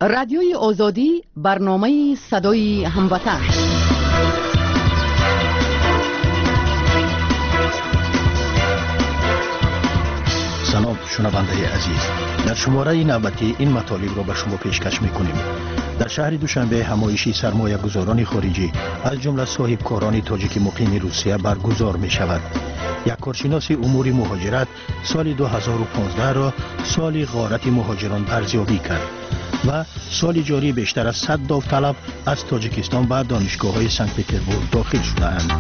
رادیوی آزادی، برنامه صدای هموطن. سلام شنونده عزیز، در شماره نوبتی این مطالب را به شما پیشکش میکنیم. در شهر دوشنبه همایشی سرمایه گذاران خارجی از جمله صاحبکاران تاجیک مقیم روسیه برگزار می شود. یک کارشناس امور مهاجرت سال 2015 را سال غارت مهاجران ارزیابی کرد و سال جاری بیشتر از 100 داوطلب از تاجیکستان به دانشگاه‌های سنت پترزبورگ داخل شده‌اند.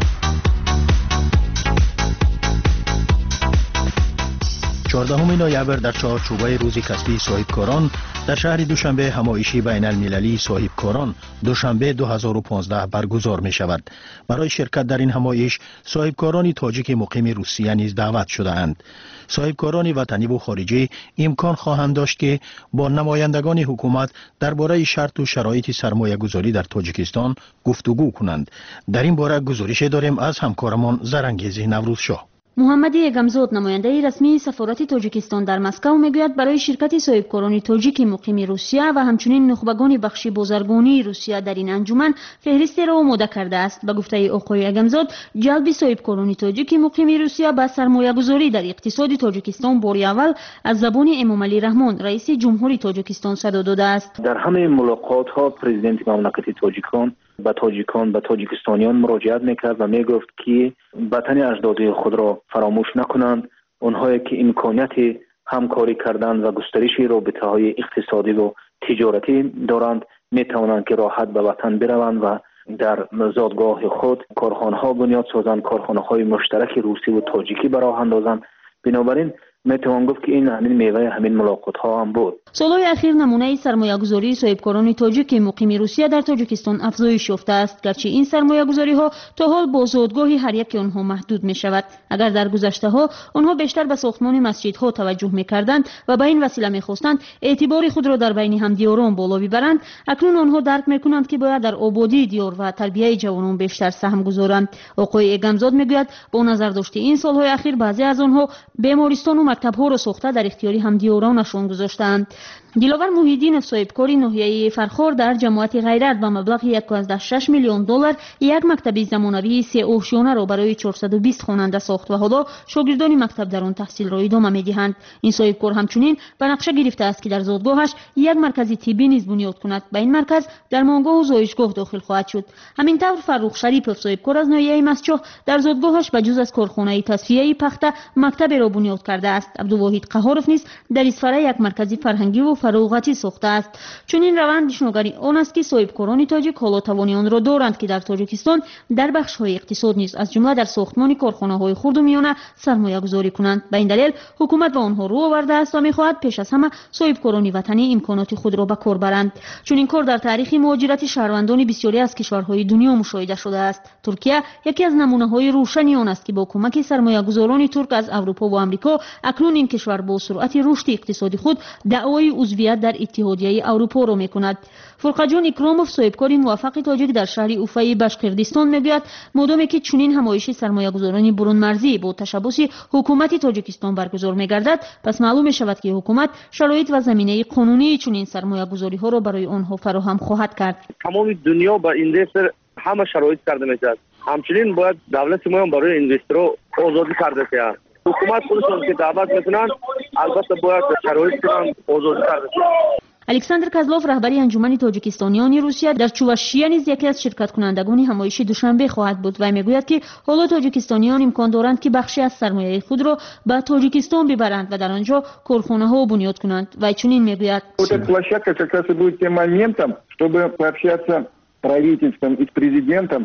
14 نوامبر در چهارچوبه روز کسبی صاحبکاران در شهر دوشنبه همایشی بین المللی صاحبکاران دوشنبه 2015 برگزار می شود. برای شرکت در این همایش صاحبکاران تاجیک مقیم روسیه نیز دعوت شده اند. صاحبکاران وطنی و خارجی امکان خواهند داشت که با نمایندگان حکومت درباره شرط و شرایط سرمایه گذاری در تاجیکستان گفتگو کنند. در این باره گزارش داریم از همکارمان زرنگیز نوروزشاه. محمد یگمزاد نماینده رسمی سفارت تاجیکستان در مسکو میگوید برای شرکت صاحبکاران تاجیک مقیم روسیه و همچنین نخبگان بخش بازرگانی روسیه در این انجمن فهرست را آماده کرده است. به گفته آقای یگمزاد، جلب صاحبکاران تاجیک مقیم روسیه به سرمایه گذاری در اقتصاد تاجیکستان باری اول از زبان امامعلی رحمان رئیس جمهوری تاجیکستان صدا داده است. در همه ملاقات ها پرزیدنت مملکت تاجیکان به تاجیکستانیان مراجعت میکرد و میگفت که وطن اجدادی خود را فراموش نکنند. اونهایی که امکانیت همکاری کردن و گسترش رابطه های اقتصادی و تجارتی دارند میتوانند که راحت به وطن بروند و در زادگاه خود کارخانه ها بنیاد سازند، کارخانه های مشترک روسی و تاجیکی براه اندازند. بنابراین میتوان گفت که این همین میوه همین ملاقات ها هم بود. سالهای اخیر نمونه سرمایه گذاری صاحبکاران تاجیک مقیم روسیه در تاجیکستان افزایش یافته است، گرچه این سرمایه گذاری ها تا حال با زادگاه هر یک آنها محدود می شود. اگر در گذشته ها آنها بیشتر به ساختمان مسجدها توجه می کردند و به این وسیله می خواستند اعتبار خود را در بین همدیاران بالا ببرند، اکنون آنها درک می کنند که باید در آبادی دیار و تربیت جوانان بیشتر سهم گذارند. آقای یگمزاد میگوید با نظر داشته این سالهای اخیر بعضی از آنها بیمارستان و مکتب‌ها را ساخته در اختیار همدیارانشان گذاشتند. دلاور محیدینov صاحبکاری ناحیه فرخار در جماعت غیرت با مبلغ 1.6 میلیون دلار یک مکتب زمانوی 3 اوشیانه را برای 420 خواننده ساخت و حالا شاگردان مکتب در آن تحصیل را ادامه می‌دهند. این صاحبکار همچنین به نقشه گرفته است که در زادگاهش یک مرکز طبی نیز بنیاد کند. به این مرکز درمانگاه و زایشگاه داخل خواهد شد. همینطور فرخ شریپov صاحبکار از ناحیه مسجد در زادگاهش به جز از کارخانه تصفیه پخته مکتب را بنیاد کرده است. عبدالواحد قهارov نیز در اسفره یک مرکز فرهنگی و فراغتی ساخته است. چون این روند نشانگر آن است که صاحبکاران تاجیک حالا توانی آن را دارند که در تاجیکستان در بخش‌های اقتصاد نیز از جمله در ساختمان کارخانه‌های خرد و میانه سرمایه گذاری کنند. به این دلیل حکومت به آنها رو آورده است و می‌خواهد پیش از همه صاحبکاران وطنی امکانات خود را به کار برند. چون این کار در تاریخ مهاجرت شهروندان بسیاری از کشورهای دنیا مشاهده شده است. ترکیه یکی از نمونه‌های روشنی آن است که با کمک سرمایه‌گذاران ترک از اروپا و آمریکا اکنون این کشور با سرعت رشد اقتصادی خود دعوای عضویت در اتحادیه اروپا را می‌کند. فرقجان اکراموف صاحبکار موفق تاجیک در شهر اوفای بشقردستان میگوید مادامی که چنین همایش سرمایه‌گذاران برون مرزی با تشبث حکومت تاجیکستان برگزار می‌گردد، پس معلوم می‌شود که حکومت شرایط و زمینه قانونی چنین سرمایه‌گذاری‌ها را برای آنها فراهم خواهد کرد. تمام دنیا با این دفتر همه شرایط کرده می‌شود. همچنین باید دولت ما برای اینوسترها آزادی کرده شود. حکومت خودشون که دعوت میکنند البته باید شرایط کنند آزادی کرده شود. الکساندر کازلوف رهبری انجمن تاجیکستانیان روسیه در چواشیه نیز یکی از شرکت کنندگان همایش دوشنبه خواهد بود و میگوید که حالا تاجیکستانیان امکان دارند که بخشی از سرمایه خود را به تاجیکستان ببرند و در آنجا کارخانه‌ها بنیاد کنند. و چنین میگوید площадка как раз и будет тем моментом, чтобы пообщаться с правительством и с президентом.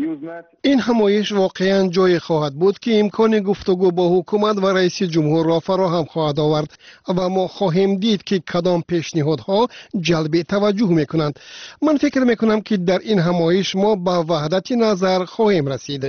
این همایش واقعا جای خواهد بود که امکان گفتگو با حکومت و رئیس جمهور را فراهم خواهد آورد و ما خواهیم دید که کدام پیشنهادها جلب توجه میکنند. من فکر میکنم که در این همایش ما به وحدت نظر خواهیم رسید.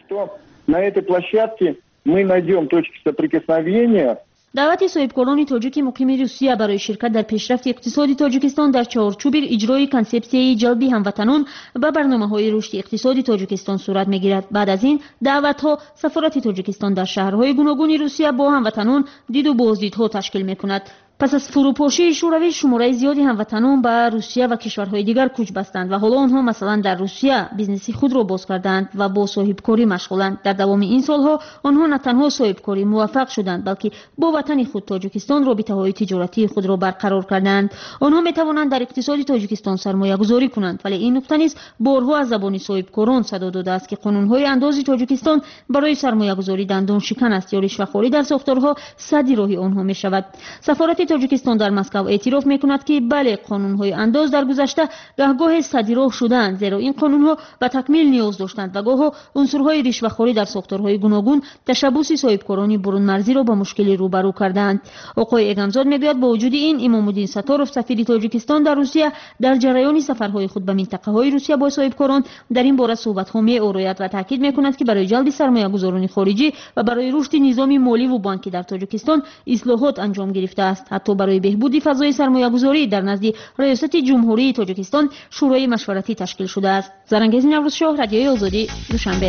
На этой площадке мы найдем точки соприкосновения. دعوت صاحبکاران تاجیک مقیم روسیه برای شرکت در پیشرفت اقتصادی تاجیکستان در چارچوب اجرای کنسپسیه جلب هموطنان و برنامه‌های رشد اقتصادی تاجیکستان صورت می‌گیرد. بعد از این دعوت‌ها سفارت تاجیکستان در شهرهای گوناگون روسیه با هموطنان دید و بازدیدها تشکیل می‌کند. پس از فروپاشی شوروی شماره زیادی هموطنان به روسیه و کشورهای دیگر کوچ بستند و حالا آنها مثلا در روسیه بیزنسی خود را باز کردند و با صاحبکاری مشغولند. در دوام این سالها آنها نه تنها صاحبکاری موفق شدند بلکه با وطن خود تاجیکستان رابطه‌های تجارتی خود را برقرار کردند. آنها می‌توانند در اقتصاد تاجیکستان سرمایه‌گذاری کنند، ولی این نکته نیز بارها از زبان صاحبکاران صدا داده است که قانون‌های انداز تاجیکستان برای سرمایه‌گذاری دندان شکن است یا رشوه‌خواری در ساختارها صدی راه آنها می‌شود. سفارت تاجیکستان در مسکو اعتراف می‌کند که بله، قانون‌های انداز در گذشته گاهگاه صدی راه شدند، زیرا این قانون‌ها به تکمیل نیاز داشتند و گاه عنصرهای رشوه‌خواری در ساختارهای گوناگون تشبوس صاحبکاران برون مرزی را با مشکلی روبرو کردند. آقای اگمزاد میگوید با وجود این امام الدین ستارов سفیر تاجیکستان در روسیه در جریان سفرهای خود به منطقه‌های روسیه با صاحبکاران در این باره صحبت‌ها می‌آورد و تاکید می‌کند که برای جلب سرمایه‌گذاران خارجی و برای رشد نظام مالی و بانکی در تاجیکستان اصلاحات انجام گرفته است. حتی برای بهبود فضای سرمایه‌گذاری در نزد ریاست جمهوری تاجیکستان شورای مشورتی تشکیل شده است. زرنگیز نوروزشاه، رادیوی آزادی، دوشنبه.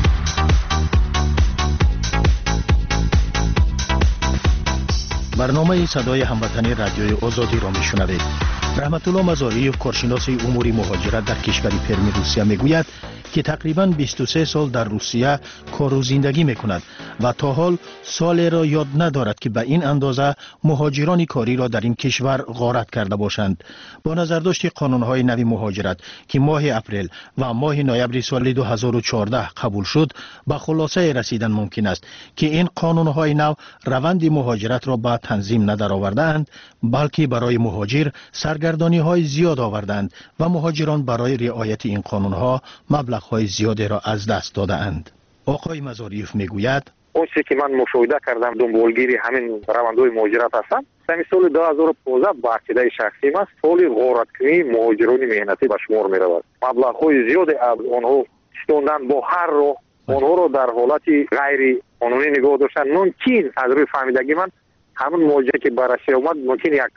برنامه صدای هموطنی رادیوی آزادی را میشنوید. رحمت الله مزاریوف، کارشناس امور مهاجرت در کشور پرم روسیه میگوید که تقریباً 23 سال در روسیه کار و زندگی میکند و تا حال سالی را یاد ندارد که به این اندازه مهاجران کاری را در این کشور غارت کرده باشند. با نظرداشت قانون‌های نوی مهاجرت که ماه اپریل و ماه نوامبر سال 2014 قبول شد، به خلاصه رسیدن ممکن است که این قانون‌های نو روند مهاجرت را به تنظیم ندارآوردند، بلکه برای مهاجر سرگردانی‌های زیاد آوردند و مهاجران برای رعایت این قانون‌ها مبلغ‌های زیادی را از دست داده‌اند. آقای مزاریوف میگوید اون چیزی که من مشاهده کردم دنبالگیری همین روندهای مهاجرت هستم. در سال 2015 با عقیده شخصی است سال غارتکنی مهاجران مهنتی به شمار می‌رود. مبلغ‌های زیادی از آنها ستوندن با هر رو آنها رو در حالت غیر قانونی نگاه داشتن. ممکن از روی فهمیدگی من همون مهاجری که بررسی اومد ممکن یک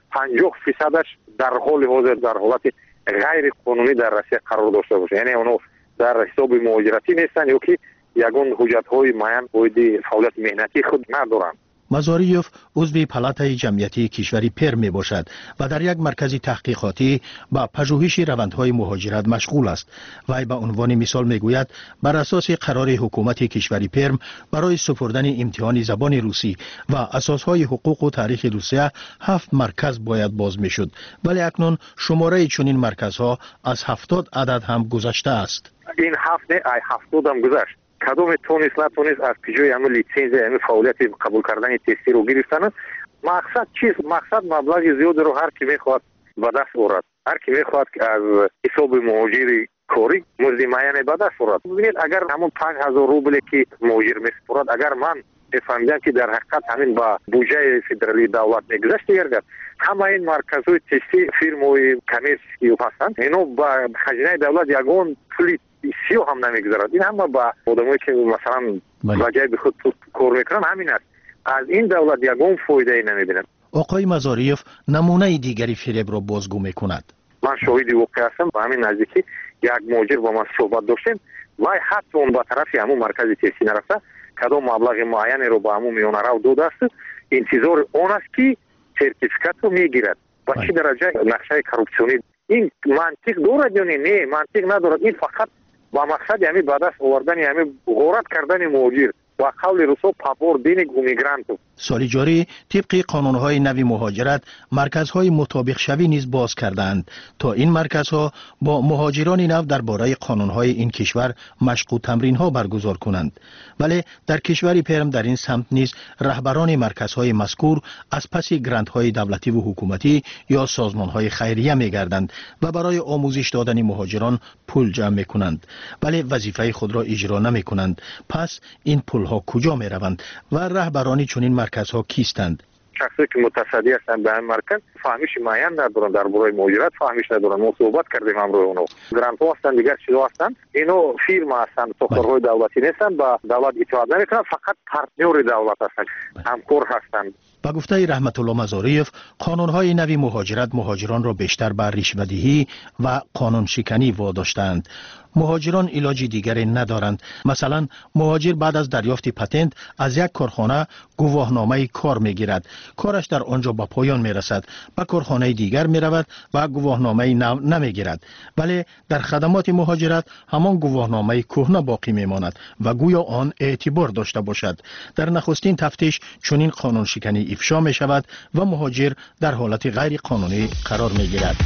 50% در حال حاضر در حالت غیر قانونی در روسیه قرار داشته باشه، یعنی اونها در حساب مهاجرتی نیستن یا که یگان حجت‌های معین باید فعالیت مهنتی خود ندارند. مزاریوف عضو پالاتای جمعیتی کشوری پرم می باشد و در یک مرکز تحقیقاتی با پژوهش روندهای مهاجرت مشغول است. وی به عنوان مثال می گوید بر اساس قرار حکومت کشوری پرم برای سپردن امتحان زبان روسی و اساسهای حقوق و تاریخ روسیه 7 مرکز باید باز می شد، ولی اکنون شماره چنین مرکزها از 70 عدد هم گذشته است. این 7 نه 70 هم گذشت. کدام تونست نتونست از پیشوی همه لیسنس همه فعالیت قبول کردن تستی رو گرفتن. مقصد چیست؟ مقصد مبلغ زیاد رو هر کی میخواد به دست آورد. هر کی میخواد از حساب مهاجری کاری مزد معین به دست آورد. ببینید اگر همون 5000 روبل که مهاجر میسپرد اگر من فهمیدم که در حقیقت همین با بودجه فدرالی دولت میگذشت دیگر همه این مرکزهای تستی فرمای کمیس که هستند اینو با خزینه دولت یگان پولی سیو هم نمیگذارد. این هم با آدمایی که مثلا وجه به خود کار میکنن همین است. از این دولت یگان فایده ای نمیبینن. آقای مزاریوف نمونه دیگری فریب را بازگو میکند. من شاهد واقع هستم. با همین نزدیکی یک مهاجر با من صحبت داشتیم و حتی اون با طرف همون مرکز تستی نرفته کدام مبلغ معینی رو با همون میونه رو داده است. انتظار اون است که سرتیفیکات رو میگیرد. با چه درجه نقشه کورپسیونی این منطق دارد یا نه؟ منطق ندارد. این فقط با مقصد یعنی بعد از آوردن یعنی غارت کردن مهاجر و قول روسو پاپور دین گومیگرانت. سال جاری طبق قانون‌های نوی مهاجرت مرکزهای مطابق شوی نیز باز کردند تا این مرکزها با مهاجران نو درباره قانون‌های این کشور مشق و تمرین‌ها برگزار کنند. ولی در کشور پرم در این سمت نیز رهبران مرکزهای مذکور از پس گرانت‌های دولتی و حکومتی یا سازمان‌های خیریه می‌گردند و برای آموزش دادن مهاجران پول جمع می‌کنند، ولی وظیفه خود را اجرا نمی‌کنند. پس این پول‌ها کجا می‌روند و رهبران چنین مرکزها کیستند؟ شخصی که متصدی هستند به این مرکز فهمیش معین ندارن در برای مهاجرت، فهمیش ندارن. ما صحبت کردیم امروز اونو گرانت ها هستند دیگر چیزا هستند. اینو فیرما هستند، ساختارهای دولتی نیستند، با دولت اطاعت نمیکنن، فقط پارتنر دولت هستند، همکار هستند. با گفته رحمت الله مزاریوف قانون‌های نوی مهاجرت مهاجران را بیشتر بر رشوه‌دهی و قانون شکنی واداشتند. مهاجران علاج دیگری ندارند. مثلا مهاجر بعد از دریافت پتنت از یک کارخانه گواهنامه کار میگیرد. کارش در آنجا به پایان میرسد. به کارخانه دیگر میرود و گواهنامه نمیگیرد. ولی در خدمات مهاجرت همان گواهنامه کهنه باقی میماند و گویا آن اعتبار داشته باشد. در نخستین تفتیش چنین قانون شکنی افشا می شود و مهاجر در حالت غیر قانونی قرار می گیرد.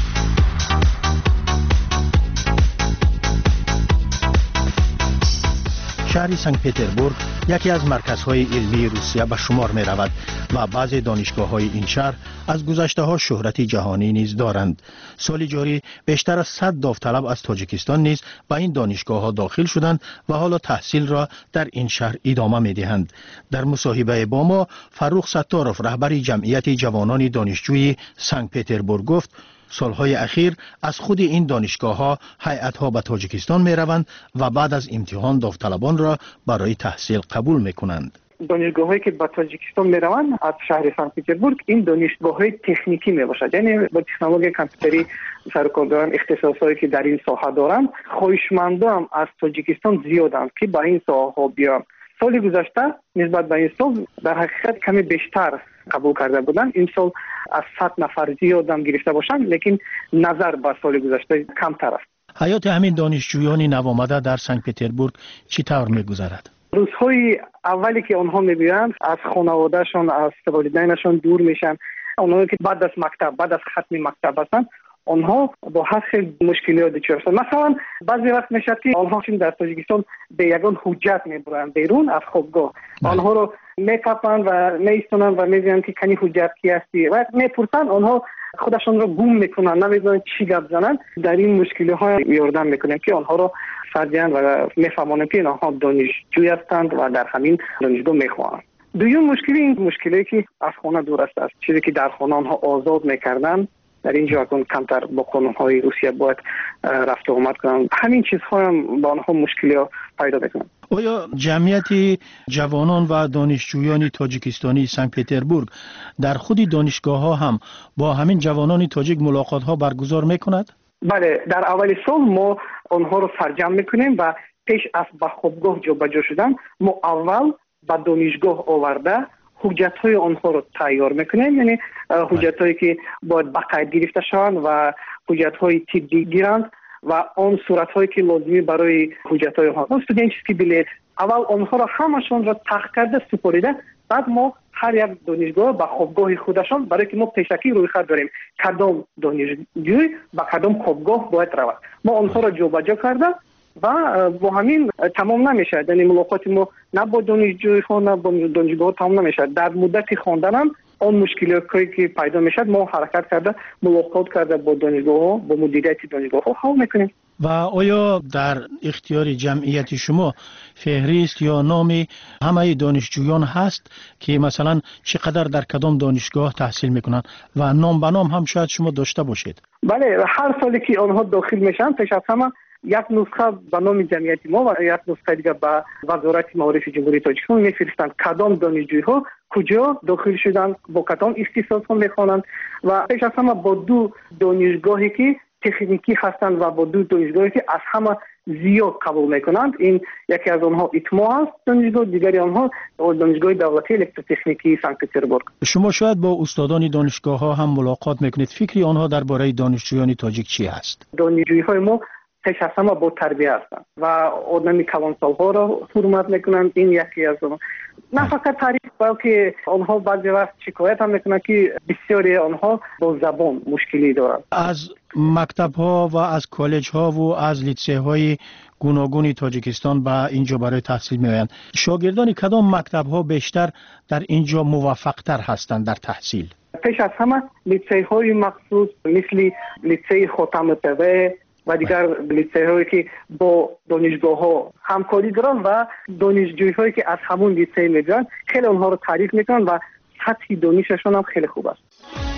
شهر سنت پتربورگ یکی از مرکزهای علمی روسیه به شمار می رود و بعضی دانشگاه های این شهر از گذشته ها شهرت جهانی نیز دارند. سال جاری بیشتر از 100 داوطلب از تاجیکستان نیز به این دانشگاه ها داخل شدند و حالا تحصیل را در این شهر ادامه می دهند. در مصاحبه با ما فروخ ستاروف رهبر جمعیت جوانان دانشجوی سنت پتربورگ گفت سالهای اخیر از خود این دانشگاه ها هیئت‌ها به تاجیکستان می روند و بعد از امتحان داوطلبان را برای تحصیل قبول می کنند. دانشگاه‌هایی که به تاجیکستان می روند از شهر سنت پتربورگ این دانشگاه‌های تکنیکی می باشد، یعنی با تکنولوژی کامپیوتری سرکار دارند، اختصاصایی که در این ساحه دارند. خواهشمندان از تاجیکستان زیادند که به این ساحه ها بیان. سال گذشته نسبت به این سال در حقیقت کمی بیشتر قبول کرده بودند. این سال از 100 نفر زیاد گرفته باشند، لیکن نظر به سال گذشته کمتر است. حیات همین دانشجویان نوآمده در سنت پتربورگ چطور می‌گذرد؟ روزهای اولی که آنها می‌بینند از خانواده‌شان، از والدینشان دور میشن. آنها که بعد از مکتب، بعد از ختم مکتب هستند، آنها با هر خیلی مشکلات دچار هستند. مثلا بعضی وقت میشه که آنها در تاجیکستان به یگان حجت میبرند بیرون از خوابگاه. آنها رو میکپند و میستونند و میگویند که کنی حجت کی هستی و میپرسند. آنها خودشان رو گم میکنند، نمیدونند چی گپ زنند. در این مشکلات یاردن میکنیم که آنها رو سرجن و میفهمانیم که آنها دانشجوی هستند و در همین دانشگاه میخوانند. دوم مشکلی که از خانه دور است، چیزی که در خانه آنها آزاد میکردند در اینجا اکنون کمتر با قانون‌های روسیه باید رفت و آمد کنند. همین چیزها هم با آنها مشکلات پیدا میکنند. آیا جمعیت جوانان و دانشجویان تاجیکستانی سنت پتربورگ در خود دانشگاه ها هم با همین جوانان تاجیک ملاقات ها برگزار میکند؟ بله، در اول سال ما آنها رو سرجم میکنیم و پیش از به خوابگاه جابجا شدن ما اول به دانشگاه آورده حجت‌های آنها رو تیار میکنیم، یعنی حجت‌هایی که باید باقاعد گرفته شوند و حجت‌های طبی گیرند و آن صورت‌هایی که لازمی برای حجت‌های آنها، استودنتسکی بلیت، اول آنها رو همشون رو تحقیق کرده سپریده. بعد ما هر یک دانشگاه با خوابگاه خودشان، برای که ما پیشکی رویخط داریم کدام دانشجوی با کدام خوابگاه باید رود، ما آنها رو جابجا کرده و با همین تمام نمیشه. یعنی ملاقات ما نه با دانشجوی نه با دانشگاه تمام نمیشه. در مدت خواندن هم آن مشکلاتی که پیدا میشه ما حرکت کرده ملاقات کرده با دانشگاه ها، با مدیریت دانشگاه ها حل میکنیم. و آیا در اختیار جمعیت شما فهرست یا نام همه دانشجویان هست که مثلا چقدر در کدام دانشگاه تحصیل میکنن و نام به نام هم شاید شما داشته باشید؟ بله، هر سالی که آنها داخل میشن پیش از همه یک نسخه به نام جمعیت ما و یک نسخه دیگه به وزارت معارف جمهوری تاجیکستان میفرستند کدام دانشجوها کجا داخل شدن، با کدام اختصاص ها میخوانند و پیش از همه با دو دانشگاهی که تکنیکی هستند و با دو دانشگاهی که از همه زیاد قبول میکنند. این یکی از آنها ایتما است دانشگاه، دیگری آنها دانشگاه دولتی الکتروتکنیکی سنت پتربورگ. شما شاید با استادان دانشگاه ها هم ملاقات میکنید، فکری آنها درباره دانشجویان تاجیک چی است؟ دانشجوی های ما پیش از همه با تربیت هستند و آدمی کلانسال ها را حرمت میکنند. این یکی از آنها. نه فقط تعریف، بلکه آنها بعضی وقت شکایت هم میکنند که بسیاری آنها با زبان مشکلی دارند. از مکتب ها و از کالج ها و از لیسه های گوناگون تاجیکستان به اینجا برای تحصیل میآیند. شاگردان کدام مکتب ها بیشتر در اینجا موفق تر هستند در تحصیل؟ پیش از همه لیسه های مخصوص مثل لیسه خاتم طبع و دیگر لیسه هایی که با دانشگاه ها همکاری دارن و دانشجوی هایی که از همون لیسه میگن خیلی اونها رو تعریف میکنن و سطح دانششون هم خیلی خوب است.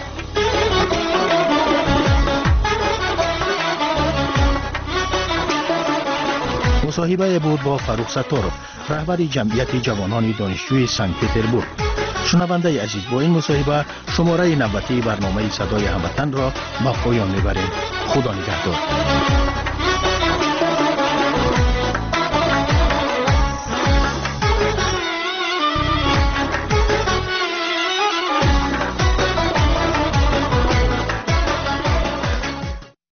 مصاحبه بود با فروخ ستاروف رهبر جمعیت جوانان دانشجوی سنت پتربورگ. شنونده عزیز، با این مصاحبه شماره 90 برنامه صدای هموطن را به پایان میبریم. خدا نگهدار.